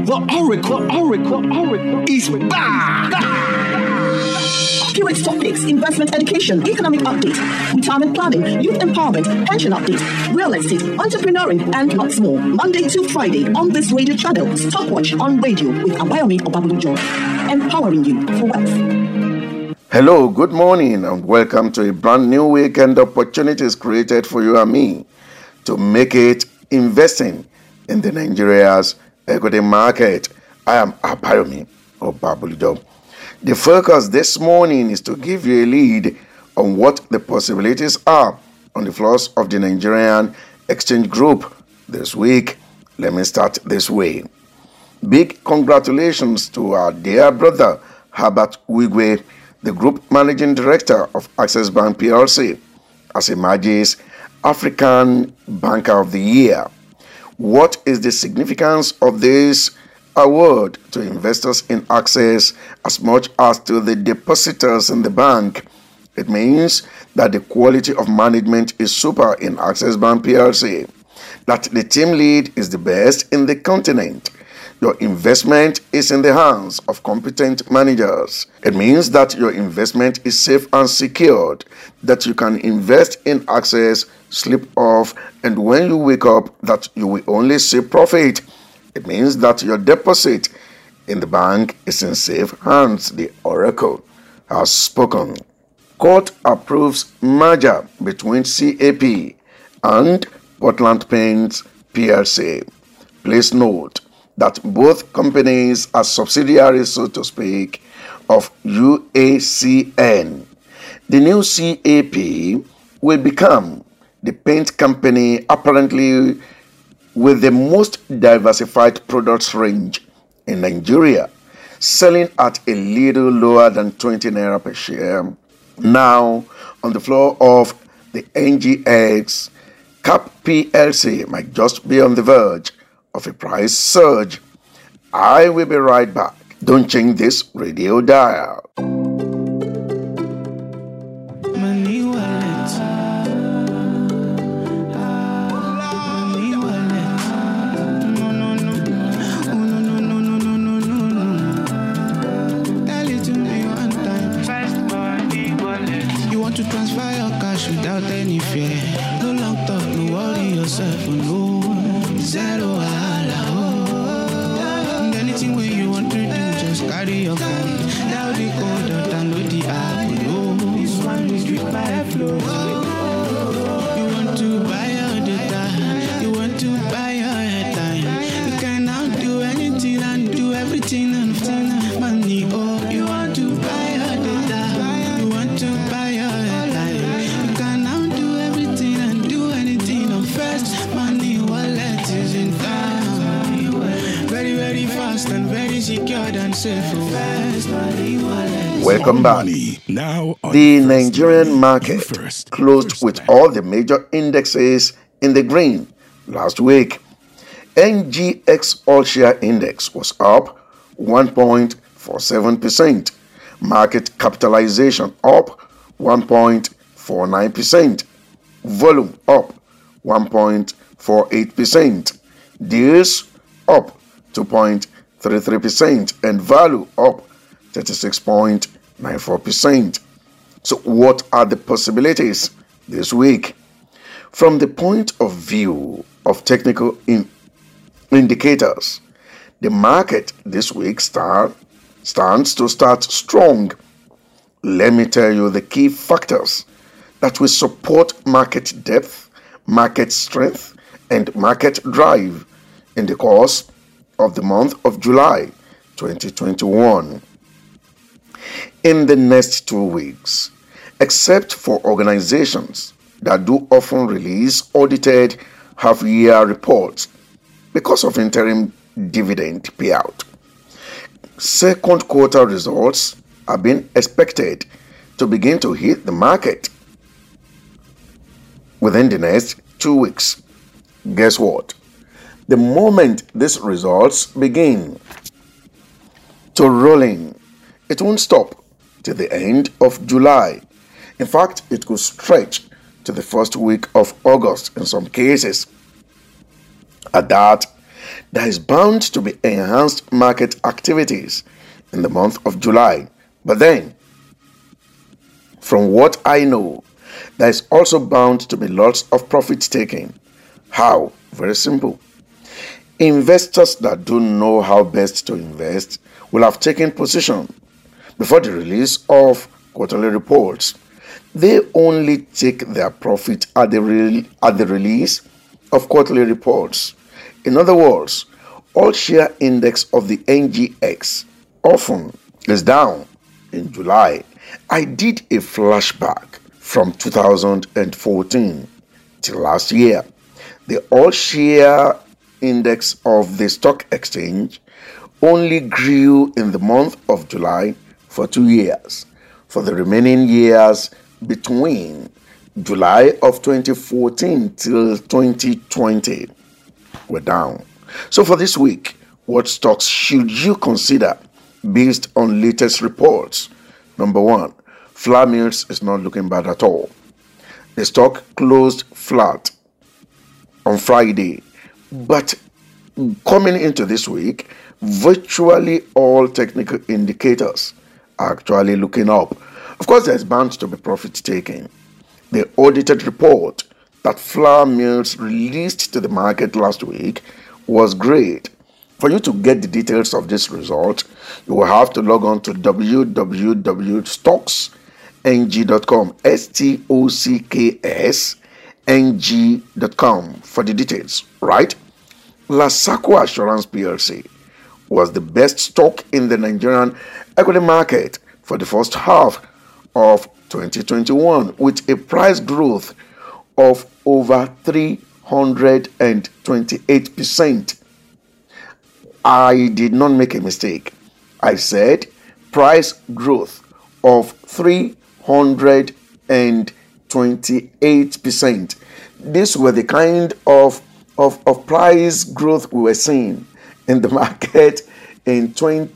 Oracle is back. Curates topics, investment education, economic update, retirement planning, youth empowerment, pension update, real estate, entrepreneuring, and lots more. Monday to Friday on this radio channel. Stopwatch on radio with Abayomi Obabulujo, empowering you for wealth. Hello, good morning, and welcome to a brand new weekend opportunities created for you and me to make it investing in the Nigeria's equity market. I am Abayomi Obabulujo. The focus this morning is to give you a lead on what the possibilities are on the floors of the Nigerian Exchange Group this week. Let me start this way. Big congratulations to our dear brother Herbert Wigwe, the Group Managing Director of Access Bank PLC, as emerges African Banker of the Year. What is the significance of this award to investors in Access as much as to the depositors in the bank? It means that the quality of management is super in Access Bank PLC, that the team lead is the best in the continent. Your investment is in the hands of competent managers. It means that your investment is safe and secured, that you can invest in Access, sleep off, and when you wake up, that you will only see profit. It means that your deposit in the bank is in safe hands. The Oracle has spoken. Court approves merger between CAP and Portland Paints PLC. Please note that both companies are subsidiaries, so to speak, of UACN. The new CAP will become the paint company apparently with the most diversified products range in Nigeria, selling at a little lower than 20 naira per share. Now, on the floor of the NGX, CAP PLC might just be on the verge of a price surge. I will be right back. Don't change this radio dial. To transfer your cash without any fear. No long talk, no worry yourself, no. Zero wahala, oh. And anything where you want to do, just carry your phone. Now the code or download the app, no. This one is with my flow. You want to buy your data, you want to buy your airtime. You can now do anything and do everything and find money. Oh, you want to buy your data, you want to buy your and very secured and safe. Welcome back. The Nigerian market closed with all the major indexes in the green last week. NGX All Share Index was up 1.47%. Market capitalization up 1.49%. Volume up 1.48%. Deals up 2.33% and value up 36.94%. So what are the possibilities this week? From the point of view of technical indicators, the market this week stands to start strong. Let me tell you the key factors that will support market depth, market strength, and market drive in the course of the month of July 2021. In the next 2 weeks, except for organizations that do often release audited half-year reports because of interim dividend payout, second quarter results are being expected to begin to hit the market within the next 2 weeks. Guess what? The moment these results begin to roll in, it won't stop till the end of July. In fact, it could stretch to the first week of August in some cases. At that, There is bound to be enhanced market activities in the month of July. But then, from what I know, there is also bound to be lots of profit taking. How? Very simple. Investors that don't know how best to invest will have taken position before the release of quarterly reports. They only take their profit at the release of quarterly reports. In other words, all share index of the NGX often is down in July. I did a flashback from 2014 till last year. The all share index of the stock exchange only grew in the month of July for 2 years. For the remaining years between July of 2014 till 2020 were down. So for this week, what stocks should you consider based on latest reports? Number one, Flour Mills is not looking bad at all. The stock closed flat on Friday, but coming into this week, virtually all technical indicators are actually looking up. Of course, there's bound to be profit taking. The audited report that Flour Mills released to the market last week was great. For you to get the details of this result, you will have to log on to www.stocksng.com, STOCKSNG.com for the details, right? Lasaco Assurance PLC was the best stock in the Nigerian equity market for the first half of 2021 with a price growth of over 328%. I did not make a mistake. I said price growth of 328%. These were the kind of price growth we were seeing in the market in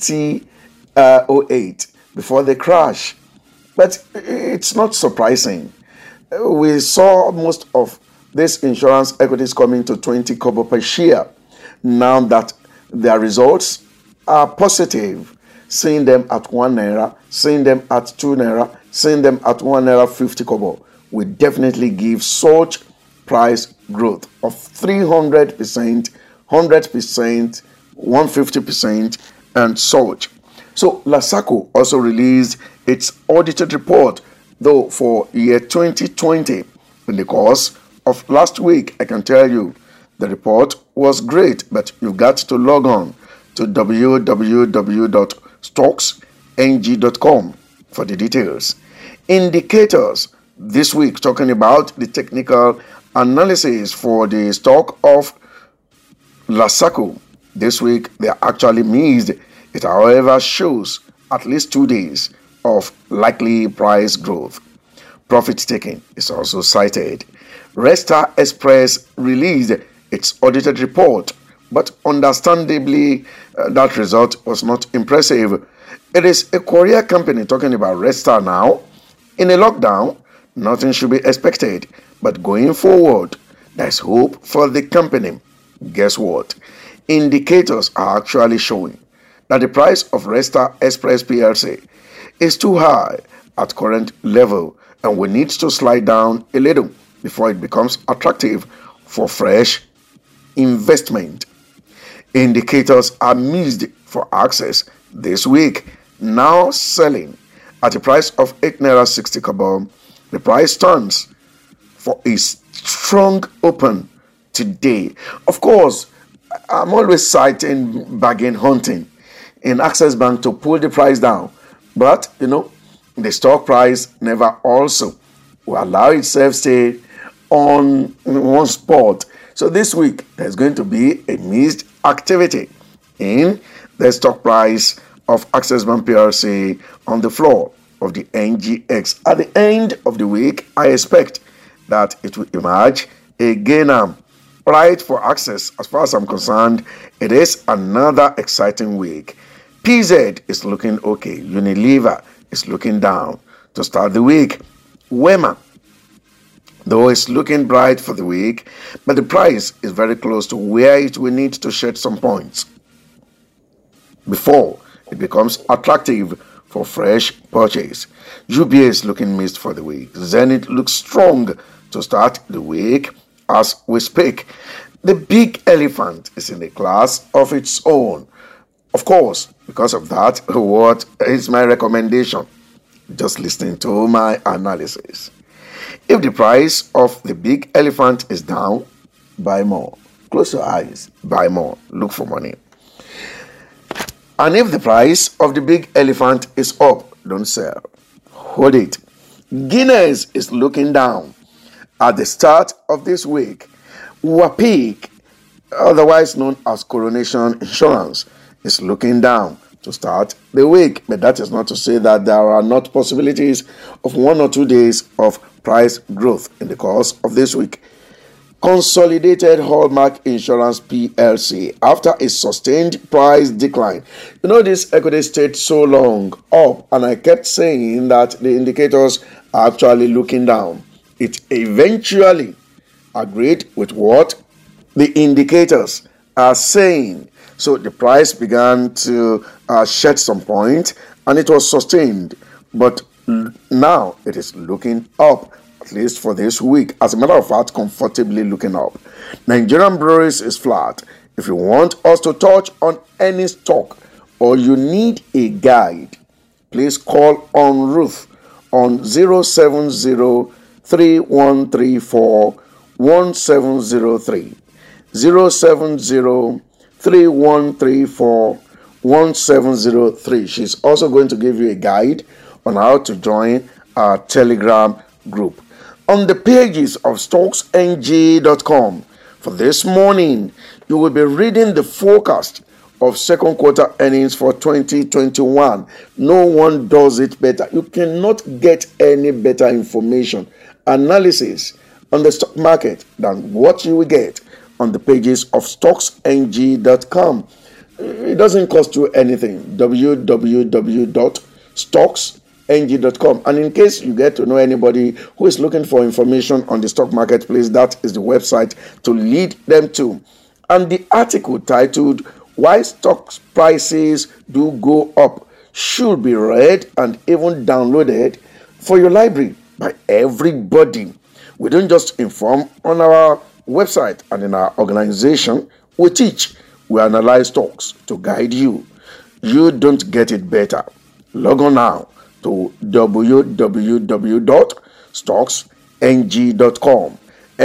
2008 before the crash. But it's not surprising. We saw most of these insurance equities coming to 20 kobo per share. Now that their results are positive, seeing them at 1 naira, seeing them at 2 naira, seeing them at 1 naira 50 kobo, will definitely give such price growth of 300%, 100%, 150%, and such. So Lasaco also released its audited report, though for year 2020. In the course of last week, I can tell you the report was great, but you've got to log on to www.stocksng.com for the details. Indicators this week, talking about the technical analysis for the stock of Lasaco. This week, they are actually missed. It, however, shows at least 2 days of likely price growth. Profit taking is also cited. Resta Express released its audited report, but understandably, that result was not impressive. It is a courier company talking about Resta now. In a lockdown, nothing should be expected, but going forward, there's hope for the company. Guess what? Indicators are actually showing that the price of Resta Express PLC is too high at current level and we need to slide down a little before it becomes attractive for fresh investment. Indicators are missed for Access this week, now selling at a price of 8 naira 60 kobo. The price stands for a strong open today. Of course, I'm always citing bargain hunting in Access Bank to pull the price down, but the stock price never also will allow itself stay on one spot. So this week, there's going to be a missed activity in the stock price of Access Bank PLC on the floor of the NGX. At the end of the week, I expect that it will emerge a gainer. Right, for Access, as far as I'm concerned, it is another exciting week. PZ is looking okay. Unilever is looking down to start the week. Wema Though it's looking bright for the week, but the price is very close to where it will need to shed some points before it becomes attractive for fresh purchase. UBA is looking mixed for the week. Zenith looks strong to start the week as we speak. The big elephant is in a class of its own. Of course, because of that, what is my recommendation? Just listening to my analysis. If the price of the big elephant is down, buy more. Close your eyes, buy more. Look for money. And if the price of the big elephant is up, don't sell. Hold it. Guinness is looking down. At the start of this week, WAPIC, otherwise known as Coronation Insurance, is looking down to start the week. But that is not to say that there are not possibilities of 1 or 2 days of price growth in the course of this week. Consolidated Hallmark Insurance PLC, after a sustained price decline. This equity stayed so long up, and I kept saying that the indicators are actually looking down. It eventually agreed with what the indicators are saying. So the price began to shed some point, and it was sustained. But now it is looking up, at least for this week. As a matter of fact, comfortably looking up. Nigerian Breweries is flat. If you want us to touch on any stock or you need a guide, please call on Ruth on 070-3134-1703. 070-3134-1703. She's also going to give you a guide on how to join our Telegram group. On the pages of stocksng.com for this morning, you will be reading the forecast of second quarter earnings for 2021. No one does it better. You cannot get any better information, analysis on the stock market than what you will get on the pages of stocksng.com. It doesn't cost you anything. www.stocksng.com. And in case you get to know anybody who is looking for information on the stock marketplace, that is the website to lead them to. And the article titled "Why Stock Prices Do Go Up" should be read and even downloaded for your library by everybody. We don't just inform on our website and in our organization. We teach, we analyze stocks to guide you. You don't get it better. Log on now to www.stocksng.com.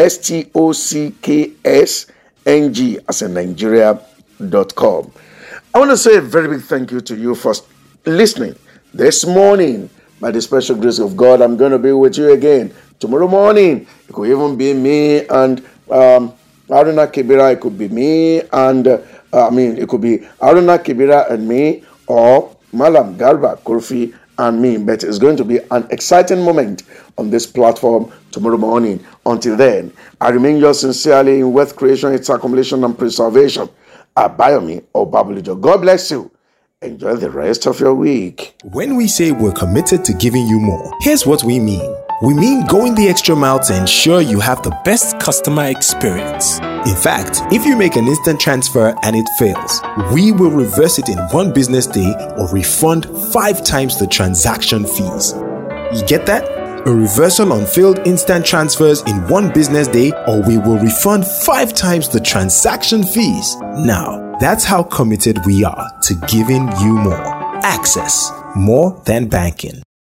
STOCKSNG as in Nigeria.com. I want to say a very big thank you to you for listening this morning. By the special grace of God, I'm going to be with you again tomorrow morning. It could even be me and Aruna Kibira. It could be me and it could be Aruna Kibira and me, or Malam Garba Kurfi and me. But it's going to be an exciting moment on this platform tomorrow morning. Until then, I remain yours sincerely in wealth creation, its accumulation and preservation. Abayomi Obabulijo. God bless you. Enjoy the rest of your week. When we say we're committed to giving you more, here's what we mean. We mean going the extra mile to ensure you have the best customer experience. In fact, if you make an instant transfer and it fails, we will reverse it in 1 business day or refund 5 times the transaction fees. You get that? A reversal on failed instant transfers in 1 business day, or we will refund 5 times the transaction fees. Now, that's how committed we are to giving you more. Access, more than banking.